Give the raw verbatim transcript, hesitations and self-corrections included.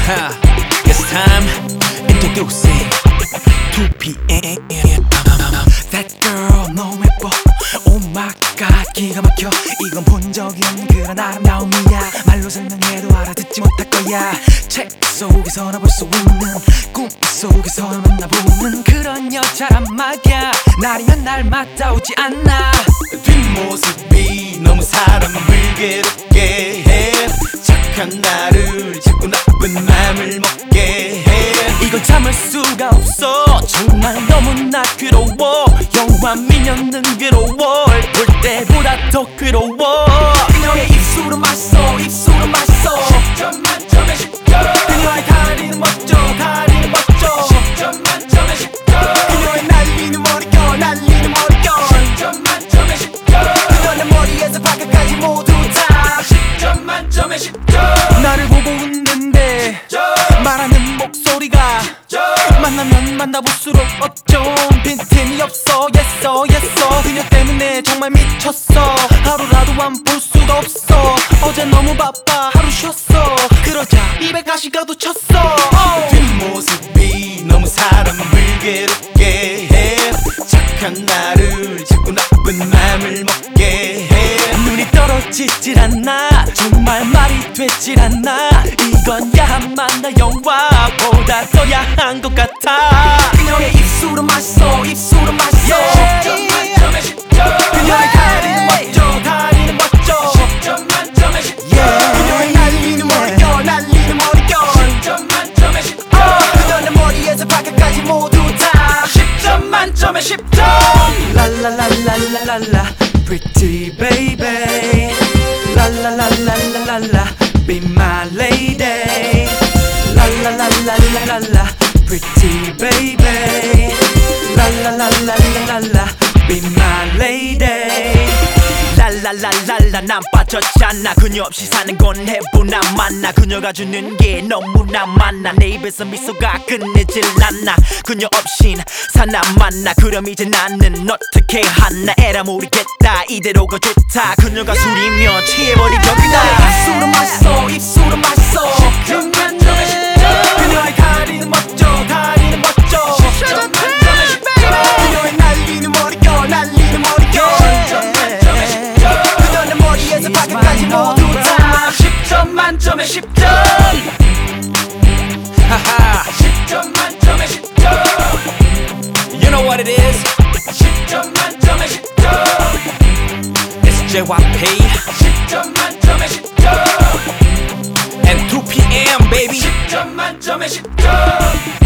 It's time introducing two P M. That girl 너무 예뻐. Oh my god 기가 막혀. 이건 본 적이 없는 그런 아름다움이야. 말로 설명해도 알아듣지 못할 거야. 책 속에서나 볼 수 있는 꿈 속에서나 만나보는 그런 여자란 말이야. 날이면 날마다 오지 않아. 뒷모습이 너무 사람을 괴롭게 해. 착한 나를 자꾸 나쁜 맘을 먹게 해. 이건 참을 수가 없어. 정말 너무나 괴로워. 영화 미녀는 괴로워. 볼 때보다 더 괴로워. 그녀의 입술은 맛있어. 입술은 맛있어. 십 점 만점에 십 점. 그녀의 다리는 멋져. 다리는 멋져. 십 점 만점에 십 점. 그녀의 날리는 머리결. 날리는 머리결. 십 점 만점에 십 점. 그녀의 머리에서 발끝까지 모두 다 십 점 만점에 십 점. 나를 보고 웃는데 말하는 목소리가 만나면 만나볼수록 어쩜 빈틈이 없어. 예서 예서 그녀 때문에 정말 미쳤어. 하루라도 안 볼 수가 없어. 어제 너무 바빠 하루 쉬었어. 그러자 입에 가시가도 쳤어. 뒷모습이 너무 사람을 괴롭게 해. 착한 나를 자꾸 나쁜 맘을 먹게 해. 눈이 떨어지질 않아. 정말 말이 되질 않아. 이건 야한 만나 영화보다 더 야한 것 같아. 그녀의 입술은 맛있어. 입술은 맛있어. 십 점 만점에 십 점. 그녀의 다리는 멋져. 다리는 멋져. 십 점 만점에 십 점. 그녀의 날리는 머리결. 날리는 머리결. 십 점 만점에 십 점. 그녀의 머리에서 발끝까지 모두 다 십 점 만점에 십 점. 라라라라라라라 Pretty baby 라라라라라라라 Be my lady 라라라라라라라 Pretty baby 라라라라라라라 Be my lady 랄랄랄랄라 난 빠졌잖아. 그녀 없이 사는 건 해보나 마나. 그녀가 주는 게 너무나 많아. 내 입에서 미소가 끝내질 않아. 그녀 없인 사나 마나. 그럼 이제 나는 어떻게 하나. 에라 모르겠다. 이대로가 좋다. 그녀가 술이면 취해버리겠다. 입술은 맛있어. 입술은 맛있어. 십 점 만점에 십 점. 그녀의 다리는 멋져. 다리는 멋져. 십 점 만점에 십 점. 그녀의 날리는 머리결. 날리는 머리결. 십 점 만점에 십 점. 그녀의 머리에서 발끝까지 모두 다 십 점 만점에 십 점. 하하 십 점 만점에 십 점. You know what it is? 십 점 만점에 십 점. It's 제이 와이 피 십 점 만점에 십 점. and two P M baby. 십 점 만점에 십 점.